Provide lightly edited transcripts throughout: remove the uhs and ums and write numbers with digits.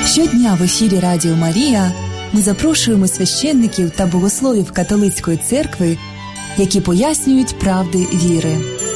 Щодня в ефірі Радіо Марія ми запрошуємо священників та богословів католицької церкви, які пояснюють правди віри.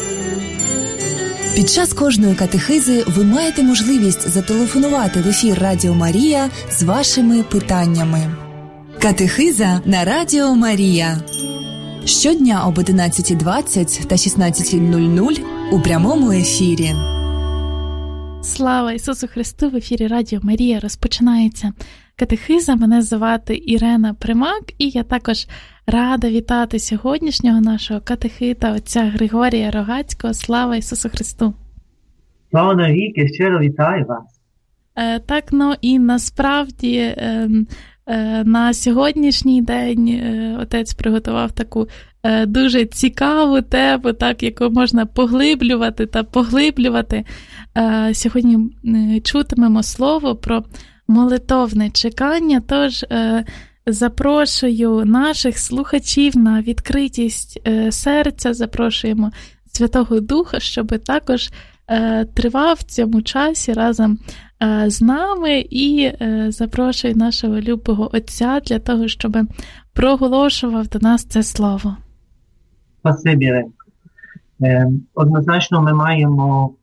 Під час кожної катехизи ви маєте можливість зателефонувати в ефір Радіо Марія з вашими питаннями. Катехиза на Радіо Марія. Щодня об 11:20 та 16:00 у прямому ефірі. Слава Ісусу Христу! В ефірі Радіо Марія розпочинається катехиза. Мене звати Ірена Примак, і я також рада вітати сьогоднішнього нашого катехита, отця Григорія Рогацького. Слава Ісусу Христу! Слава навіки, щиро вітаю вас! Так, і насправді на сьогоднішній день отець приготував таку дуже цікаву тему, так, яку можна поглиблювати та поглиблювати. Сьогодні чутимемо слово про молитовне чекання, тож запрошую наших слухачів на відкритість серця, запрошуємо Святого Духа, щоб також тривав в цьому часі разом з нами, і запрошую нашого любого Отця для того, щоб проголошував до нас це слово. Спасибі, Ренко. Однозначно ми маємо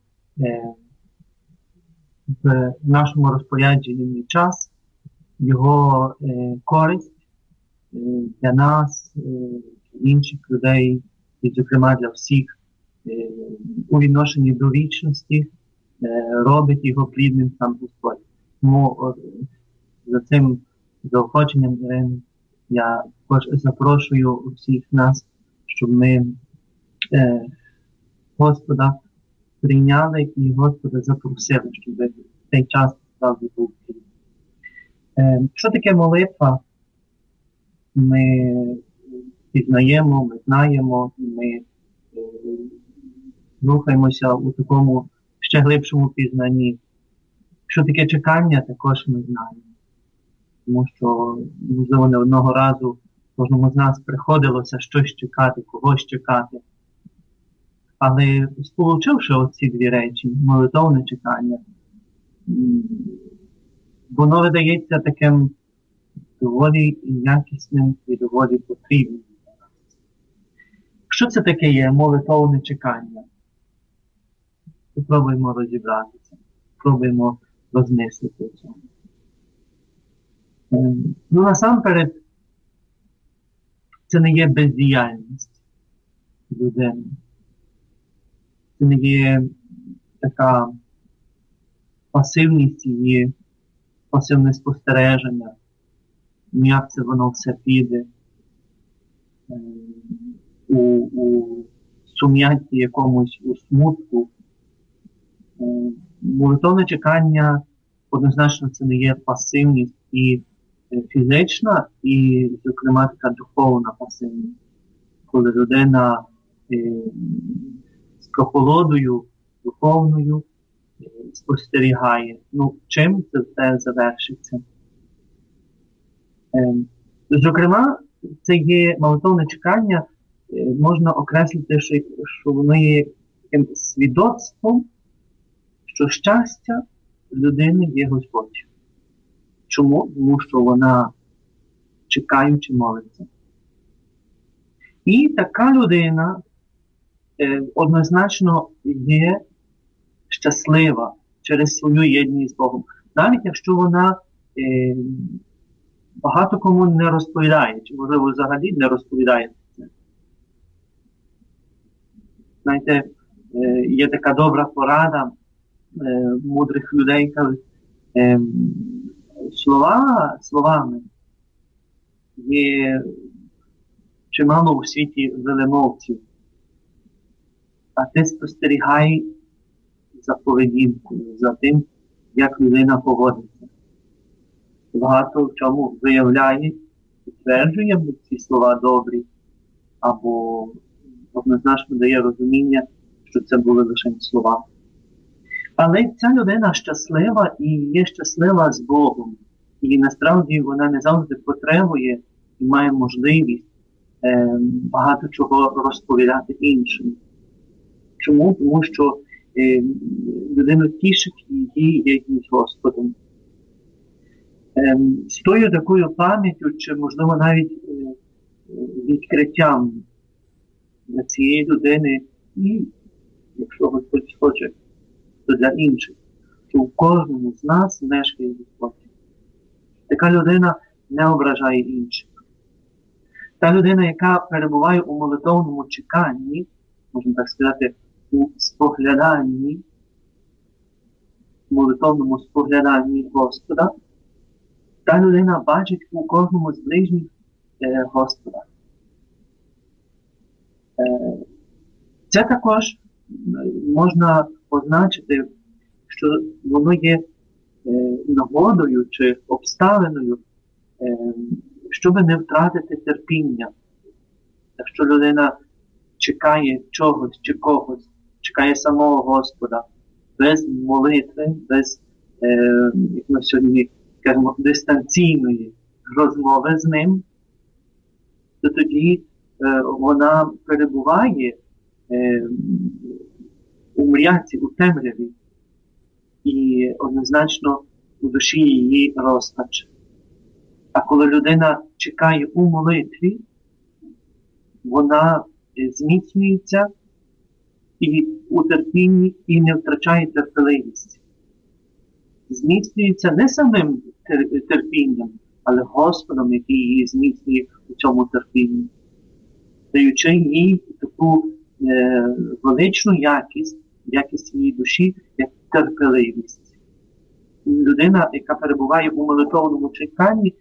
в нашому розпорядженні час, його користь для нас, інших людей, і, зокрема, для всіх у відношенні до вічності, робить його плідним сам Господь. Тому за цим заохоченням, Ірини, я також запрошую всіх нас, щоб ми Господа прийняли і Господа запросили, щоб цей час справді був плідним. Що таке молитва? Ми пізнаємо, ми знаємо, ми рухаємося у такому ще глибшому пізнанні. Що таке чекання, також ми знаємо. Тому що, можливо, не одного разу кожному з нас приходилося щось чекати, когось чекати. Але сполучивши оці дві речі, молитовне чекання, воно видається таким доволі якісним і доволі потрібним. Що це таке є молитовне чекання? Спробуємо розібратися, спробуємо розмислити в цьому. Насамперед, це не є бездіяльність людини. Це не є така пасивність її, пасивне спостереження, як це воно все піде у сум'ятті якомусь, у смутку. Молитовне чекання, однозначно, це не є пасивність і фізична, і, зокрема, така духовна пасивність. Коли людина з прохолодою, духовною спостерігає. Чим це все завершиться? Зокрема, це є молитовне чекання, можна окреслити, що воно є таким свідоцтвом, що щастя людини є Господь. Чому? Тому що вона чекаючи молиться. І така людина однозначно є щаслива через свою єдність з Богом. Навіть якщо вона багато кому не розповідає, чи, можливо, взагалі не розповідає це. Знаєте, є така добра порада мудрих людей, кажуть, словами є чимало у світі велемовців, а ти спостерігай за поведінкою, за тим, як людина поводиться. Багато в чому виявляє, підтверджує ці слова добрі, або однозначно дає розуміння, що це були лише слова. Але ця людина щаслива і є щаслива з Богом. І насправді вона не завжди потребує і має можливість багато чого розповідати іншим. Чому? Тому що людину тішить її єдність з Господом. З тою такою пам'яттю, чи, можливо, навіть відкриттям для цієї людини і, якщо Господь хоче, то для інших, що в кожному з нас мешкає Господь. Така людина не ображає інших. Та людина, яка перебуває у молитовному чеканні, можна так сказати, у спогляданні, молитовному спогляданні Господа, та людина бачить у кожному з ближніх Господа. Це також можна позначити, що воно є нагодою чи обставиною, щоб не втратити терпіння. Якщо людина чекає чогось чи когось, чекає самого Господа, без молитви, без, як ми сьогодні кажемо, дистанційної розмови з ним, то тоді вона перебуває у мряці, у темряві, і однозначно у душі її розпач. А коли людина чекає у молитві, вона зміцнюється і у терпінні і не втрачає терпеливість. Зміцнюється не самим терпінням, але Господом, який її зміцнює у цьому терпінні, даючи їй таку величну якість її душі, як терпеливість. Людина, яка перебуває у молитовному чеканні,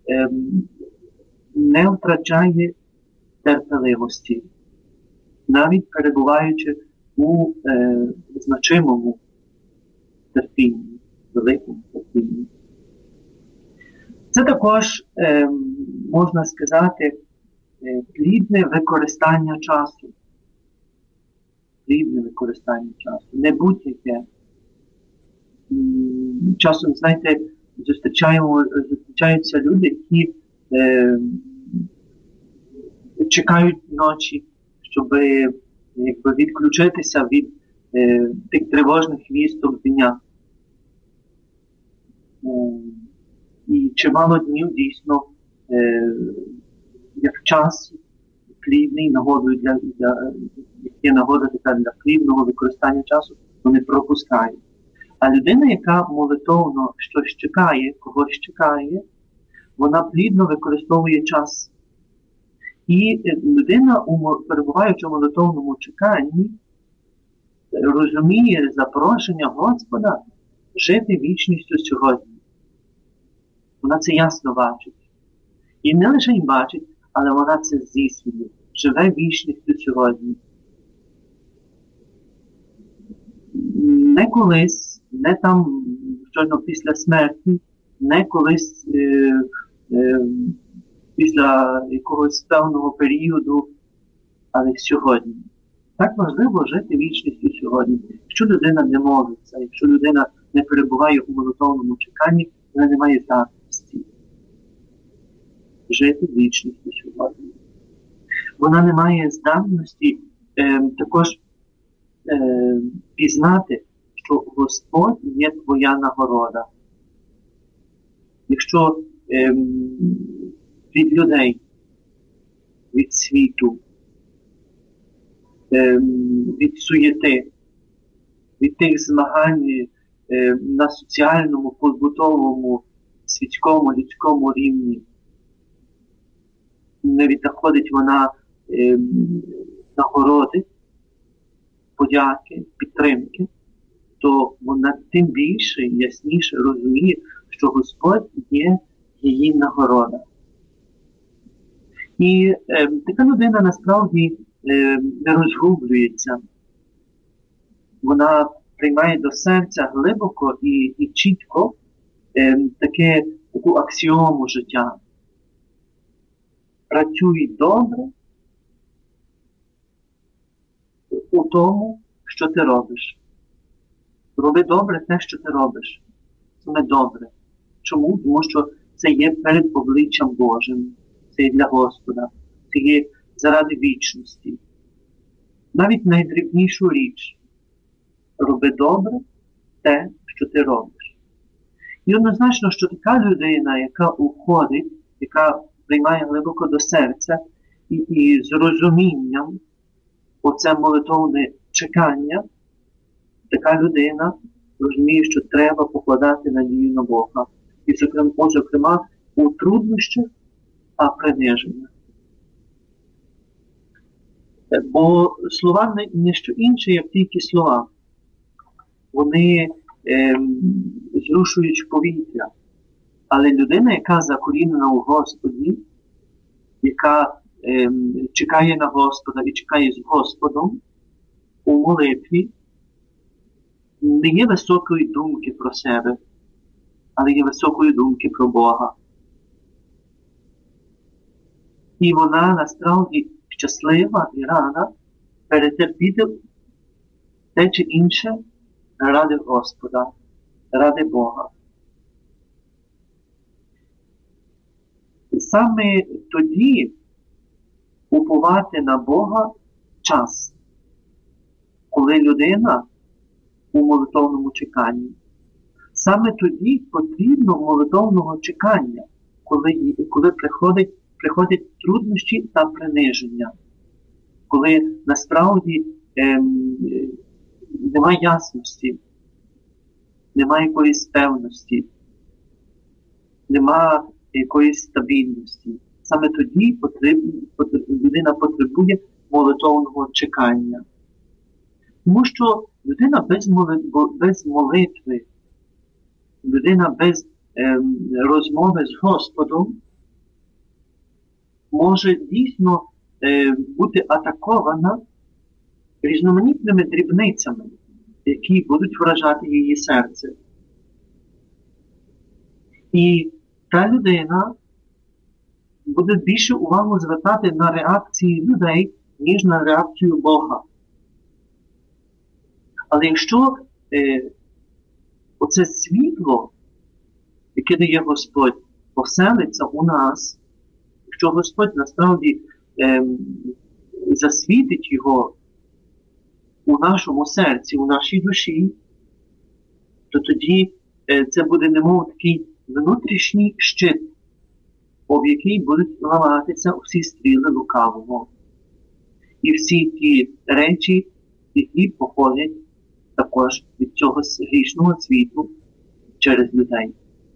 не втрачає терпеливості, навіть перебуваючи у значимому терпінні, великому терпінні. Це також, можна сказати, плідне використання часу. Плідне використання часу. Не будь-яке. Часом, знаєте, зустрічаються люди, які чекають ночі, щоб відключитися від тих тривожних вісток дня. І чимало днів дійсно, як час плідний, нагодою є нагода така для плідного використання часу, вони пропускають. А людина, яка молитовно щось чекає, когось чекає, вона плідно використовує час. І людина, перебуваючи у молитовному чеканні, розуміє запрошення Господа жити вічністю сьогодні. Вона це ясно бачить. І не лише й бачить, але вона це здійснює. Живе вічністю сьогодні. Не колись, не там, щойно після смерті, не колись після якогось певного періоду, але сьогодні. Так важливо жити вічністю сьогодні. Якщо людина не молиться, якщо людина не перебуває у молитовному чеканні, вона не має здатності жити вічністю сьогодні. Вона не має здатності також пізнати, що Господь є твоя нагорода. Якщо від людей, від світу, від суєти, від тих змагань на соціальному, побутовому, світському, людському рівні, не віднаходить вона нагороди, подяки, підтримки, то вона тим більше і ясніше розуміє, що Господь є її нагорода. І така людина насправді не розгублюється. Вона приймає до серця глибоко і чітко таку аксіому життя. Працюй добре у тому, що ти робиш. Роби добре те, що ти робиш. Саме добре. Чому? Тому що це є перед обличчям Божим. Це є для Господа. Це є заради вічності. Навіть найдрібнішу річ. Роби добре те, що ти робиш. І однозначно, що така людина, яка уходить, яка приймає глибоко до серця і з розумінням оце молитовне чекання, така людина розуміє, що треба покладати надію на Бога. І, зокрема, у труднощах, а приниження. Бо слова не що інше, як тільки слова. Вони зрушують повітря. Але людина, яка закорінена у Господі, яка чекає на Господа і чекає з Господом у молитві, не є високої думки про себе, але є високої думки про Бога. І вона насправді щаслива і рада перетерпіти те чи інше ради Господа, ради Бога. І саме тоді уповати на Бога час, коли людина у молитовному чеканні. Саме тоді потрібно молитовного чекання, коли приходять труднощі та приниження, коли насправді немає ясності, немає якоїсь певності, немає якоїсь стабільності. Саме тоді людина потребує молитовного чекання. Тому що людина без молитви, людина без розмови з Господом може дійсно бути атакована різноманітними дрібницями, які будуть вражати її серце. І та людина буде більше увагу звертати на реакції людей, ніж на реакцію Бога. Але якщо оце світло, яке дає Господь, поселиться у нас, якщо Господь насправді засвітить його у нашому серці, у нашій душі, то тоді це буде немов такий внутрішній щит, об який будуть ламатися всі стріли лукавого. І всі ті речі, які походять також від цього грішного світу через людей.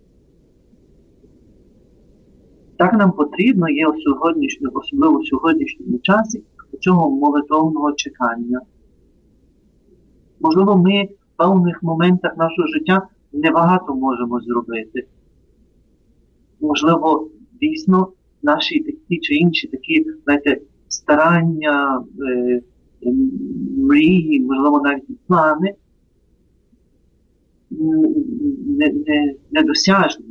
Так нам потрібно є особливо в сьогоднішньому часі цього молитовного чекання. Можливо, ми в певних моментах нашого життя небагато можемо зробити. Можливо, дійсно, наші такі чи інші такі, старання, мрії, можливо, навіть плани недосяжні.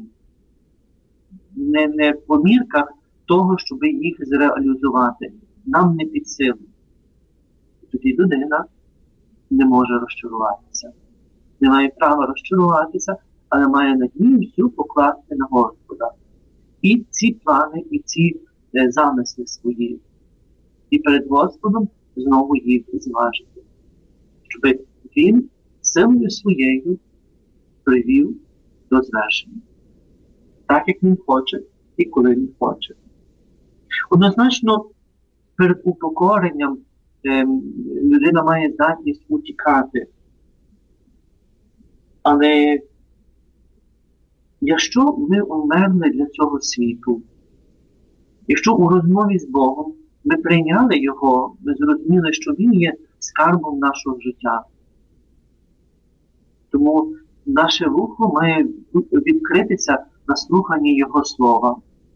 Не в помірках того, щоб їх зреалізувати. Нам не під силу. Тоді людина не може розчаруватися. Не має права розчаруватися, але має надію всю покласти на Господа. І ці плани, і ці замисли свої. І перед Господом знову їх зважити. Щоб Він силою своєю привів до звершення. Так, як Він хоче і коли Він хоче. Однозначно, перед упокоренням людина має здатність утікати. Але якщо ми умерли для цього світу, якщо у розмові з Богом ми прийняли Його, ми зрозуміли, що Він є скарбом нашого життя, тому наше вухо має відкритися на слухання Його слова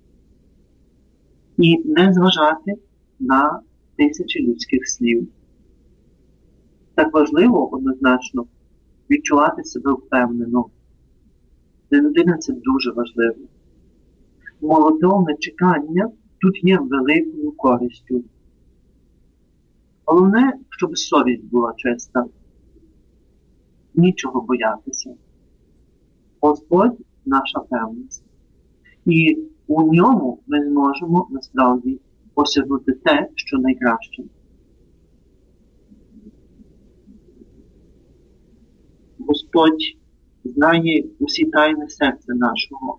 і не зважати на тисячі людських слів. Так важливо, однозначно, відчувати себе впевнено. Для людини це дуже важливо. Молитовне чекання тут є великою користю. Головне, щоб совість була чиста. Нічого боятися. Господь – наша певність. І у ньому ми зможемо насправді осягнути те, що найкраще. Господь знає усі тайни серця нашого.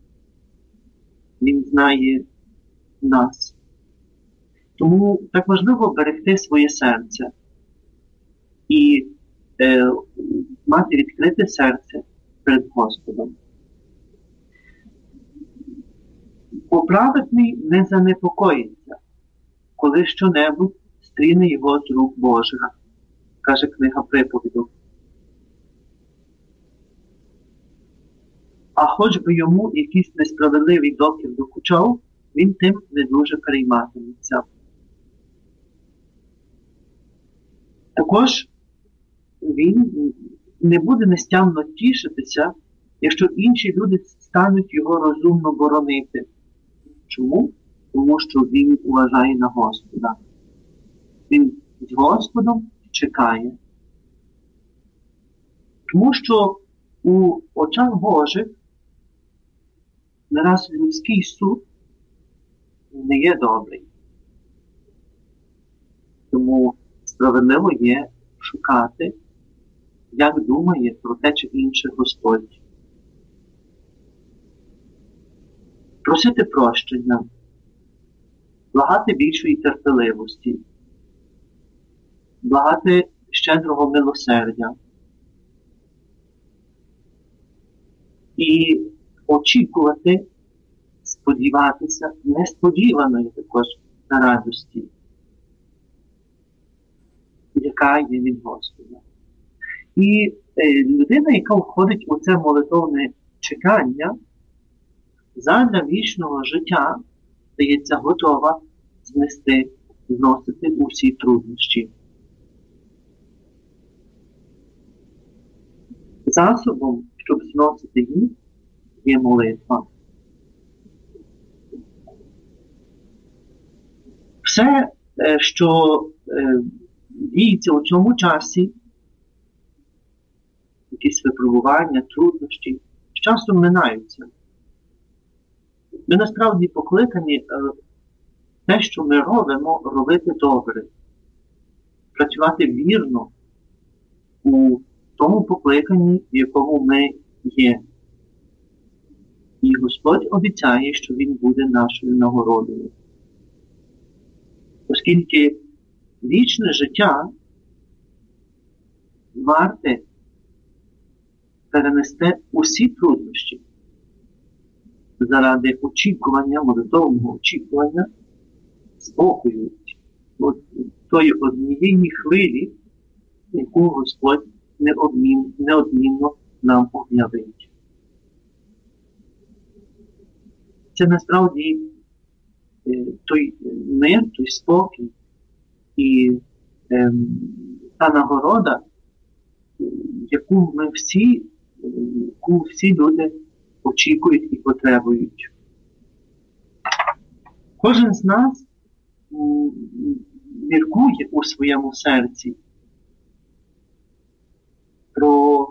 Він знає нас. Тому так важливо берегти своє серце і мати відкрите серце перед Господом. Бо праведний не занепокоїться, коли що-небудь стріне його з рук Божих, каже книга Приповідок. А хоч би йому якийсь несправедливий докір докучав, він тим не дуже перейматиметься. Також він не буде нестямно тішитися, якщо інші люди стануть його розумно боронити. Чому? Тому що він вважає на Господа. Він з Господом чекає. Тому що у очах Божих нараз людський суд не є добрий. Тому справедливо є шукати, як думає про те чи інше Господь. Просити прощення, благати більшої терпеливості, благати щедрого милосердя і очікувати, сподіватися несподіваної також на радості, яка є від Господа. І людина, яка входить у це молитовне чекання, задля вічного життя стається готова зносити усі труднощі. Засобом, щоб зносити їх, є молитва. Все, що діється у цьому часі, якісь випробування, труднощі, з часом минаються. Ми насправді покликані те, що ми робимо, робити добре, працювати вірно у тому покликанні, в якому ми є. І Господь обіцяє, що Він буде нашою нагородою. Оскільки вічне життя варте перенести усі труднощі заради очікування, молитовного очікування спокою, тої однієї хвилі, яку Господь неодмінно нам об'явить. Це насправді той мир, той спокій і та нагорода, яку всі люди очікують і потребують. Кожен з нас міркує у своєму серці про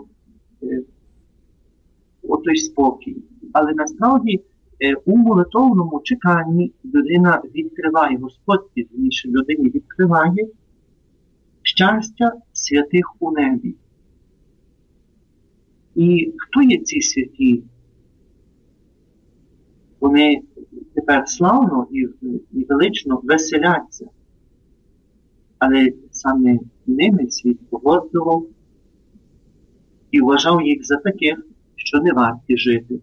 той спокій. Але насправді у молитовному чеканні людина відкриває, Господь пізніше людині відкриває щастя святих у небі. І хто є ці святі? Вони тепер славно і велично веселяться, але саме ними світ погордував і вважав їх за таких, що не варті жити.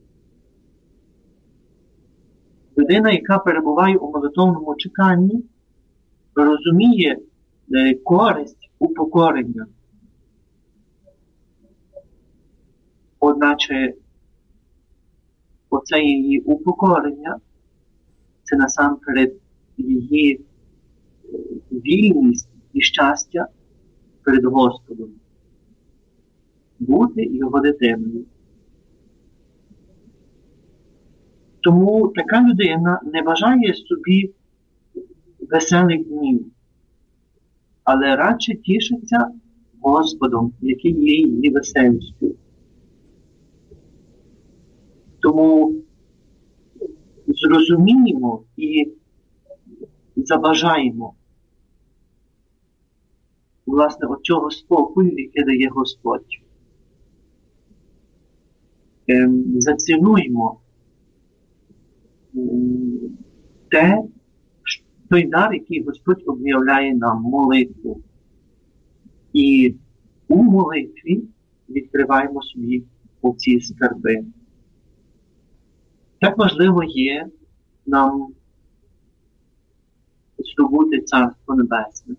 Людина, яка перебуває у молитовному чеканні, розуміє користь упокорення. Одначе оце її упокорення, це насамперед її вільність і щастя перед Господом. Бути його дитиною. Тому така людина не бажає собі веселих днів, але радше тішиться Господом, який є її веселістю. Тому зрозуміємо і забажаємо власне оцього спокою, який дає Господь. зацінуємо той дар, який Господь об'являє нам, молитву. І у молитві відкриваємо собі оці скарби. Так важливо є нам здобути Царство Небесне.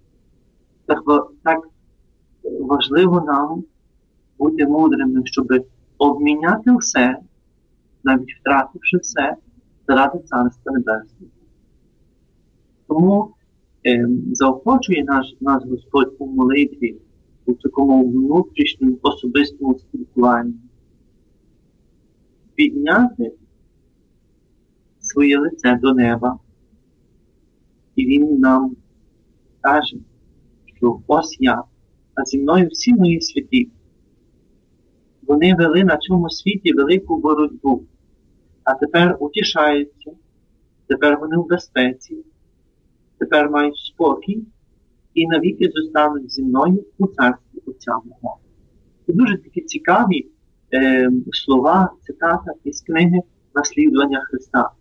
Так важливо нам бути мудрими, щоб обміняти все, навіть втративши все, заради Царства Небесного. Тому заохочує нас Господь у молитві, у такому внутрішньому особистому спілкуванні. Підняти своє лице до неба. І Він нам каже, що ось я, а зі мною всі мої святі. Вони вели на цьому світі велику боротьбу, а тепер утішаються, тепер вони в безпеці, тепер мають спокій і навіки зостануть зі мною у царстві Отця мого. Це дуже такі цікаві слова, цитата із книги «Наслідування Христа».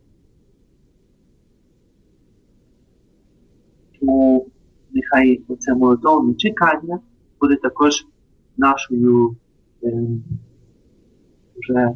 Тому нехай оце молитовне чекання буде також нашою вже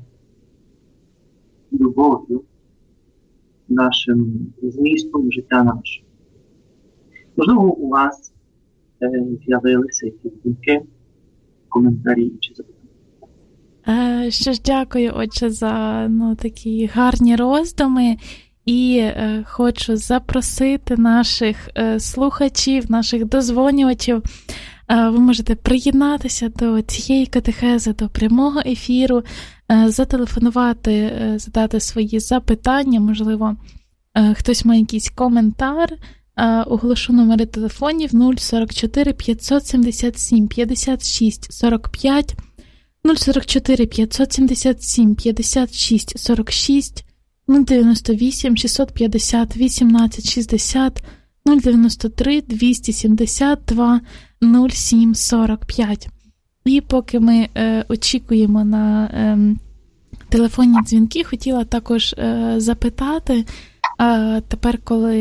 любов'ю, нашим змістом життя нашого. Можливо, у вас з'явилися якісь думки, коментарі чи запитання? Що ж, дякую, Отче, за такі гарні роздуми. І хочу запросити наших слухачів, наших дозвонювачів. Ви можете приєднатися до цієї катехези, до прямого ефіру, зателефонувати, задати свої запитання. Можливо, хтось має якийсь коментар. Оголошу номери телефонів 044 577 56 45, 044 577 56 46, 098 650 18 60, 093 272 07 45. І поки ми очікуємо на телефонні дзвінки, хотіла також запитати, тепер,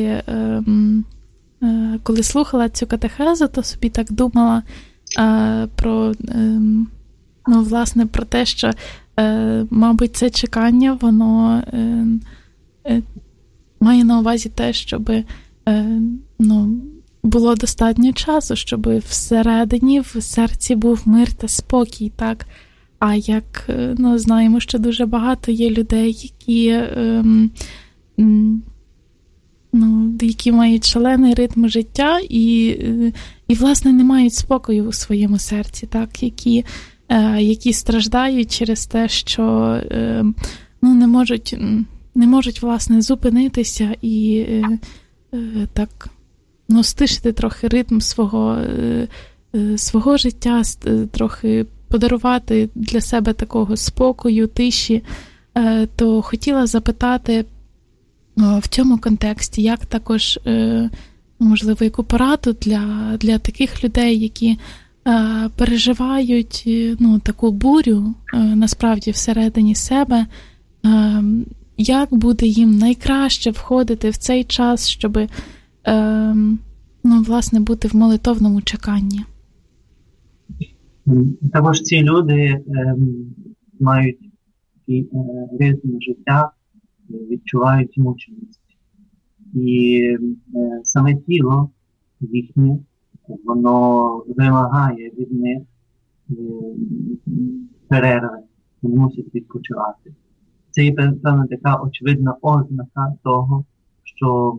коли слухала цю катехезу, то собі так думала про, власне, про те, що мабуть, це чекання, воно має на увазі те, щоб було достатньо часу, щоб всередині, в серці був мир та спокій, так? А як, знаємо, що дуже багато є людей, які мають шалений ритм життя і власне, не мають спокою у своєму серці, так? Які страждають через те, що не можуть, власне, зупинитися і так, стишити трохи ритм свого життя, трохи подарувати для себе такого спокою, тиші. То хотіла запитати в цьому контексті, як також, можливо, яку пораду для таких людей, які переживають таку бурю насправді всередині себе, як буде їм найкраще входити в цей час, щоб власне бути в молитовному чеканні? Також ці люди мають такий ритм життя, відчувають мученість. І саме тіло їхнє, воно вимагає від них перерви, вони мусять відпочивати. Це є певна така очевидна ознака того, що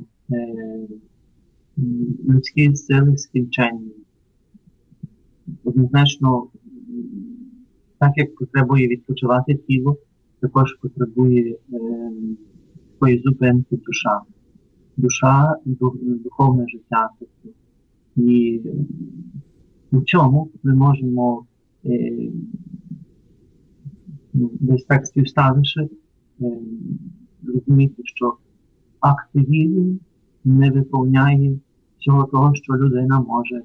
людські сили скінченні. Однозначно, так як потребує відпочивати тіло, також потребує такої зупинки душа. Душа, духовне життя. І у цьому ми можемо десь так співставивши розуміти, що активізм не виповняє всього того, що людина може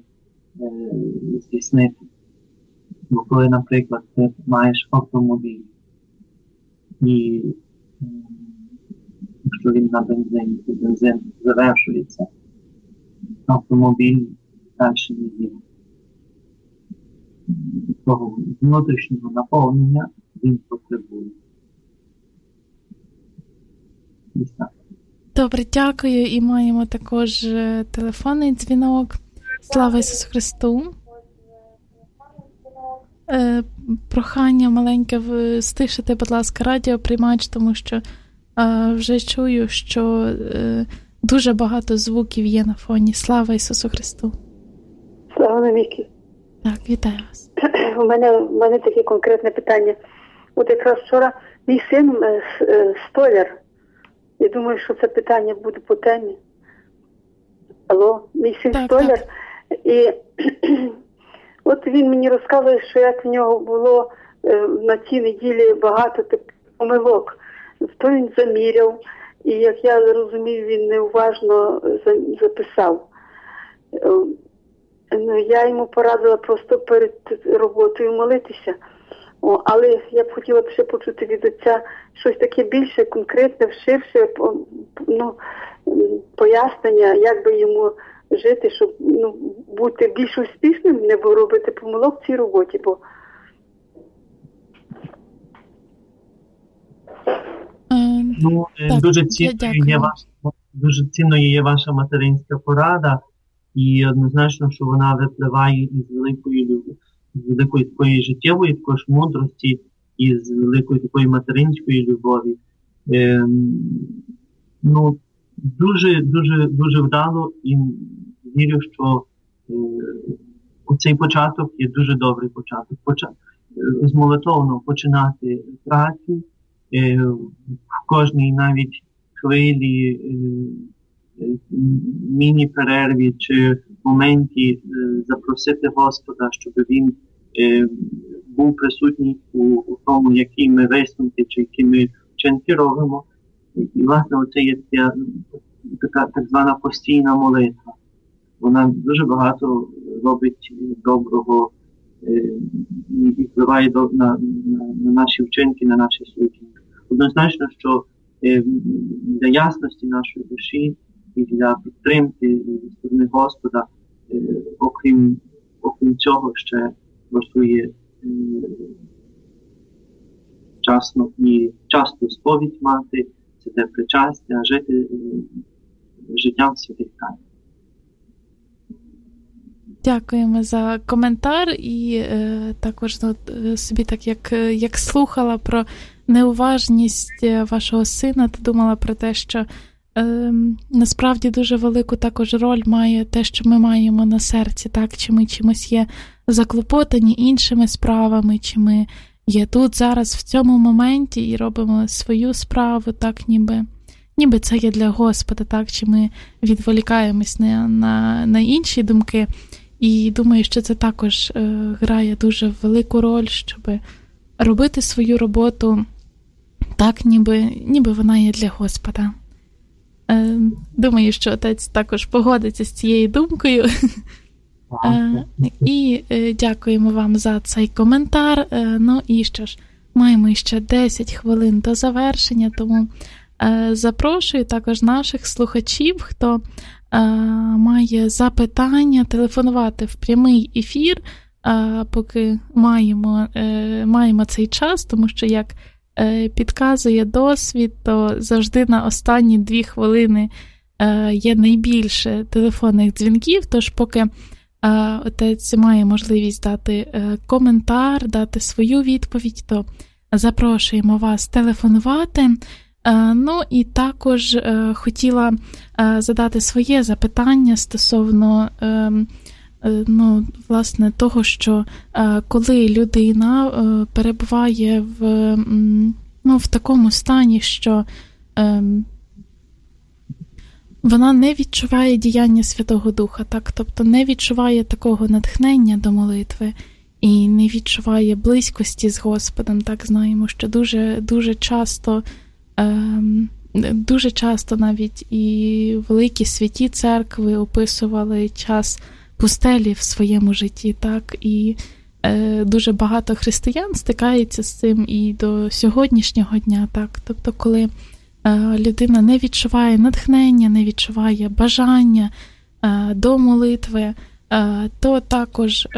здійснити. Бо коли, наприклад, ти маєш автомобіль І якщо він на бензин, то бензин завершується, автомобіль далі не є. Того внутрішнього наповнення він потребує. Добре, дякую. І маємо також телефонний дзвінок. Слава Ісусу Христу. Прохання маленьке стишити, будь ласка, радіоприймач, тому що вже чую, що дуже багато звуків є на фоні. Слава Ісусу Христу. Слава навіки. Так, вітаю вас. У мене таке конкретне питання. От якраз вчора мій син столяр. Я думаю, що це питання буде по темі. Алло, мій син столяр. І от він мені розказує, що як в нього було на цій неділі багато таких помилок. То він заміряв, і як я розумію, він неуважно записав. Я йому порадила просто перед роботою молитися. Але я б хотіла ще почути від отця щось таке більше, конкретне, ширше, пояснення, як би йому жити, щоб бути більш успішним, не робити помилок в цій роботі. Бо дуже цінною є ваша материнська порада, і однозначно, що вона випливає із великої такої життєвої також мудрості, і з великої такої материнської любові. Дуже вдало, і вірю, що оцей початок є дуже добрий початок. З молитовно починати працю, в кожній навіть хвилі, міні-перерві чи моменті запросити Господа, щоб Він був присутній у тому, які ми висновки чи які ми вчинки робимо. І, власне, оце є така так звана постійна молитва. Вона дуже багато робить доброго і впливає на наші вчинки, на наші судження. Однозначно, що для ясності нашої душі і для підтримки зі сторони Господа, окрім цього, ще вартує часто сповідь мати, це причастя, жити життям святих таїн. Дякуємо за коментар, і також собі так як слухала про неуважність вашого сина, то думала про те, що насправді дуже велику також роль має те, що ми маємо на серці, так, чи ми чимось є заклопотані іншими справами, чи ми є тут зараз в цьому моменті і робимо свою справу, так, ніби це є для Господа, так, чи ми відволікаємось на інші думки. І думаю, що це також грає дуже велику роль, щоб робити свою роботу так, ніби вона є для Господа. Думаю, що отець також погодиться з цією думкою. І дякуємо вам за цей коментар. Ну і що ж, маємо ще 10 хвилин до завершення, тому запрошую також наших слухачів, хто має запитання, телефонувати в прямий ефір, поки маємо цей час, тому що, як підказує досвід, то завжди на останні 2 хвилини є найбільше телефонних дзвінків, тож поки отець має можливість дати коментар, дати свою відповідь, то запрошуємо вас телефонувати. Ну і також хотіла задати своє запитання стосовно власне того, що коли людина перебуває в такому стані, що вона не відчуває діяння Святого Духа, так, тобто не відчуває такого натхнення до молитви і не відчуває близькості з Господом, так, знаємо, що дуже часто навіть і великі святі церкви описували час пустелі в своєму житті, так, і дуже багато християн стикається з цим і до сьогоднішнього дня. Так? Тобто, коли людина не відчуває натхнення, не відчуває бажання до молитви, то також,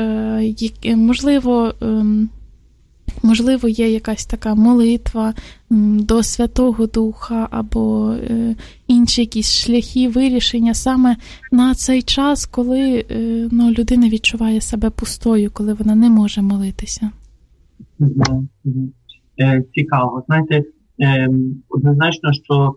можливо, є якась така молитва до Святого Духа або інші якісь шляхи вирішення саме на цей час, коли людина відчуває себе пустою, коли вона не може молитися. Цікаво. Знаєте, однозначно, що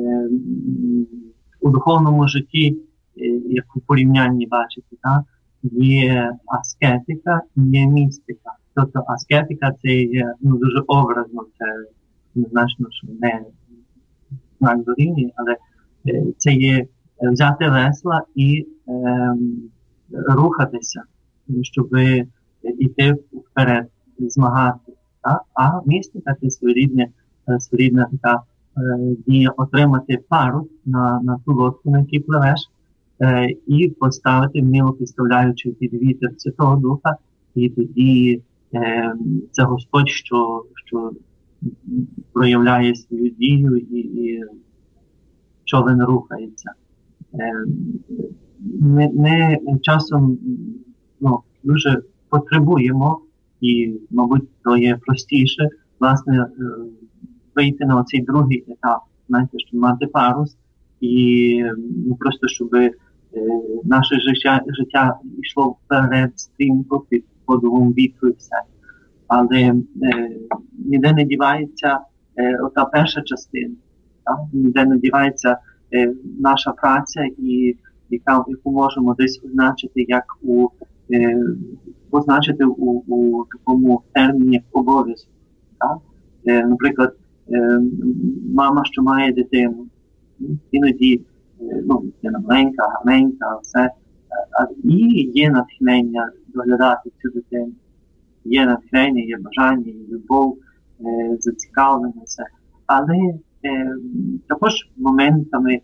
у духовному житті, як у порівнянні бачите, є аскетика і є містика. Тобто аскетика це є дуже образно, це однозначно, що не знак дорівнює, але це є взяти весла і рухатися, щоб йти вперед, змагати. А містика це своєрідна така дія отримати парус на ту лодку, на якій пливеш, і поставити, вміло підставляючи під вітер Святого Духа, і тоді це Господь, що проявляє свою дію і човен рухається. Ми часом дуже потребуємо, і, мабуть, то є простіше, власне, вийти на оцей другий етап, знаєте, щоб мати парус, і просто, щоб наше життя йшло вперед стрімко під подувом вітру і все. Але ніде не дівається ота перша частина, ніде не дівається наша праця, яку можемо десь означити, як позначити у такому терміні як обов'язок. Наприклад, мама, що має дитину, іноді дитина маленька, гарненька, все, і є натхнення доглядати цю дитину. Є натхнення, є бажання, є любов, зацікавлення, все. Але також моментами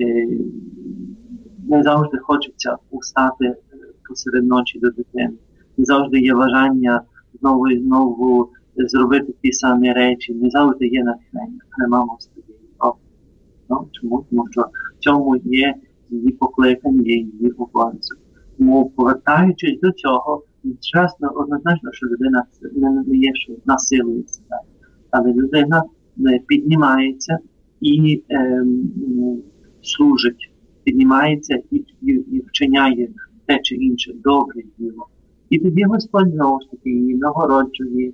не завжди хочеться устати посеред ночі до дитини. Не завжди є бажання знову і знову зробити ті самі речі. Не завжди є натхнення. Але мама встає. Чому? Тому що в цьому є її покликання, є її обов'язок. Тому, повертаючись до цього, однозначно, що людина не є, що насилує себе. Але людина піднімається і служить, піднімається і вчиняє те чи інше добре діло. І тоді Господь знову ж таки її нагороджує,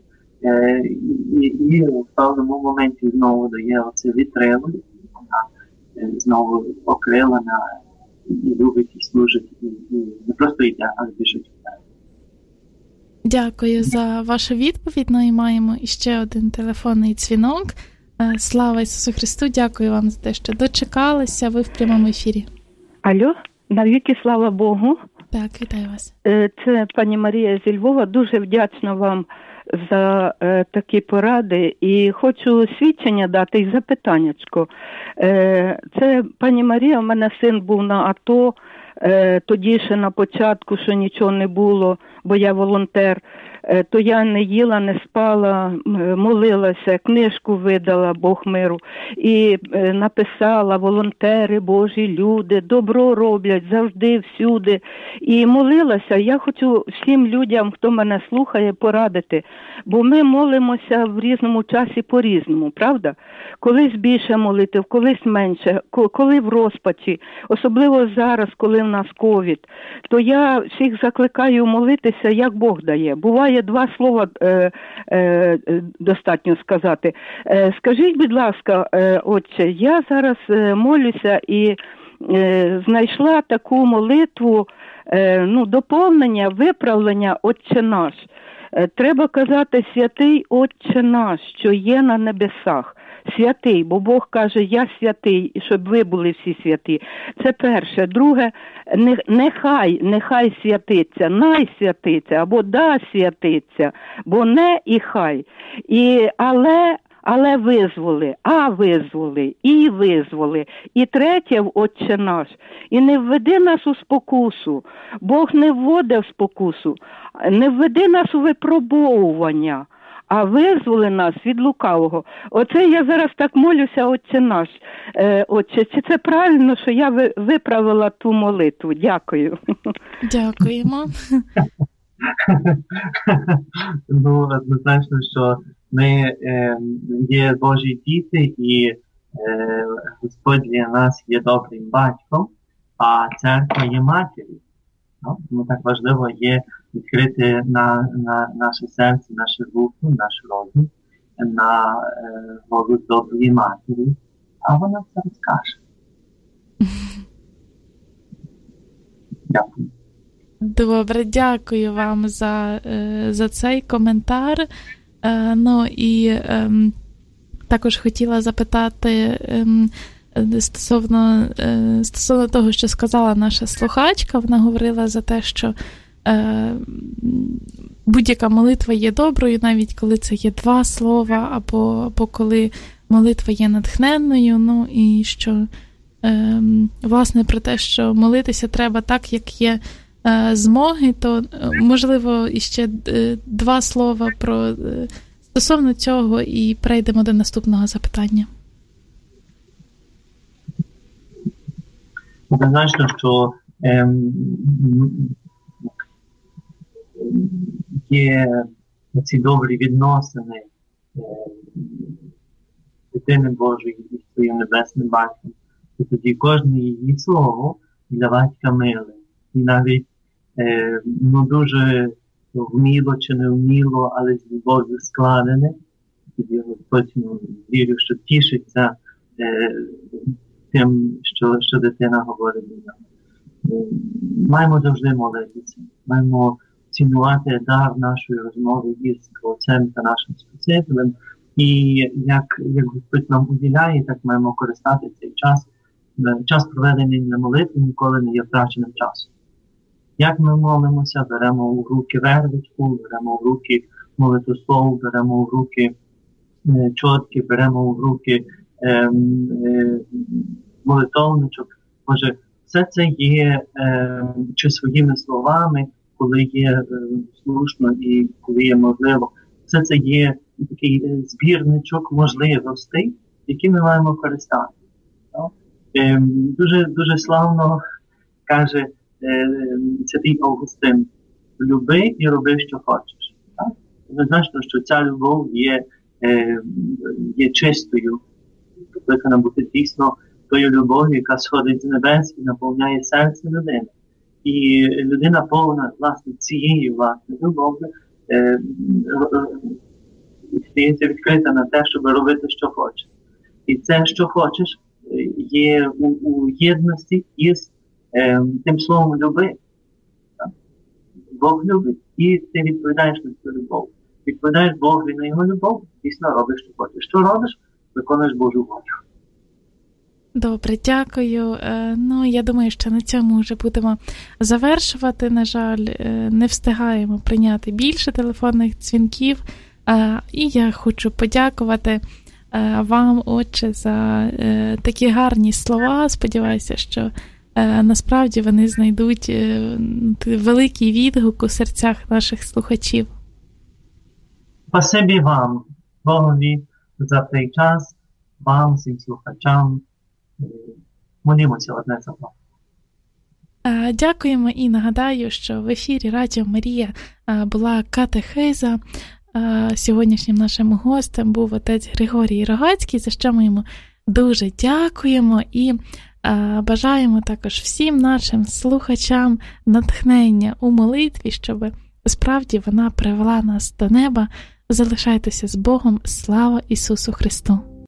і в певному моменті знову дає оце вітрило, і вона знову окрилена, і любить, і служить, і не просто йде, але біжить вперед. Дякую за вашу відповідь. Ну і маємо іще один телефонний дзвінок. Слава Ісусу Христу, дякую вам за те, що дочекалися. Ви в прямому ефірі. Алло, навіки слава Богу. Так, вітаю вас. Це пані Марія зі Львова. Дуже вдячна вам за такі поради. І хочу свідчення дати і запитаннячко. Це, пані Марія, у мене син був на АТО, тоді ще на початку, що нічого не було, бо я волонтер, то я не їла, не спала, молилася, книжку видала, Бог миру, і написала: волонтери, Божі люди, добро роблять завжди, всюди. І молилася. Я хочу всім людям, хто мене слухає, порадити, бо ми молимося в різному часі по-різному, правда? Колись більше молитв, колись менше, коли в розпачі, особливо зараз, коли в нас ковід, то я всіх закликаю молитися, як Бог дає. Буває 2 слова достатньо сказати. Скажіть, будь ласка, отче, я зараз молюся і знайшла таку молитву, доповнення, виправлення «Отче наш». Треба казати «Святий Отче наш, що є на небесах». Святий, бо Бог каже: я святий, і щоб ви були всі святі. Це перше. Друге, нехай святиться, най святиться, або да святиться, бо не і хай. Але але визволи, визволи, і визволи. І третє в Отче наш. І не введи нас у спокусу. Бог не вводив в спокусу. Не введи нас у випробовування, а визволи нас від лукавого. Оце я зараз так молюся, Отче наш. Отче, чи це правильно, що я виправила ту молитву? Дякую. Дякуємо. Ну, однозначно, що ми є Божі діти, і Господь для нас є добрим батьком, а церква є матір'ю. Тому так важливо є відкрити на наше серце, нашу руку, наш розум на голос доброї матері, а вона все розкаже. Дякую. Добре, дякую вам за цей коментар. Ну і також хотіла запитати стосовно того, що сказала наша слухачка. Вона говорила за те, що будь-яка молитва є доброю, навіть коли це є 2 слова, або коли молитва є натхненною. Ну і що, власне, про те, що молитися треба так, як є змоги, то, можливо, іще 2 слова про стосовно цього і перейдемо до наступного запитання. Однозначно, що є ці добрі відносини дитини Божої із своїм небесним батьком, то тоді кожне її слово для батька миле. І навіть дуже вміло чи не вміло, але з любов'ю складене, тоді Господь, вірю, що тішиться тим, що дитина говорить до нього. Маємо завжди молитися, маємо цінувати дар нашої розмови із Творцем та нашим Спасителем. І як Господь нам уділяє, так маємо користати цей час. Час, проведений на молитві, ніколи не є втраченим часом. Як ми молимося, беремо в руки вервичку, беремо в руки молитослов, беремо в руки чотки, беремо в руки молитовничок. Боже, все це є чи своїми словами, коли є слушно і коли є можливо. Все це є такий збірничок можливостей, які ми маємо користати. Дуже, дуже славно каже святий Августин: люби і роби, що хочеш. Однозначно, що ця любов є чистою, покликана бути дійсно тою любов'ю, яка сходить з небес і наповняє серце людини. І людина повна, власне, цієї любов'ю стається відкрита на те, щоб робити, що хоче. І це, що хочеш, є у єдності із тим словом люби. Бог любить. І ти відповідаєш на цю любов. Відповідаєш Богові на його любов, дійсно робиш, що хочеш. Що робиш? Виконуєш Божу волю. Добре, дякую. Ну, я думаю, що на цьому вже будемо завершувати. На жаль, не встигаємо прийняти більше телефонних дзвінків. І я хочу подякувати вам, Отче, за такі гарні слова. Сподіваюся, що насправді вони знайдуть великий відгук у серцях наших слухачів. Спасибі вам, Богові, за цей час, вам, всім слухачам. Молімося одне за одного. Дякуємо і нагадаю, що в ефірі Радіо Марія була катехиза. Сьогоднішнім нашим гостем був отець Григорій Рогацький, за що ми йому дуже дякуємо і бажаємо також всім нашим слухачам натхнення у молитві, щоб справді вона привела нас до неба. Залишайтеся з Богом. Слава Ісусу Христу!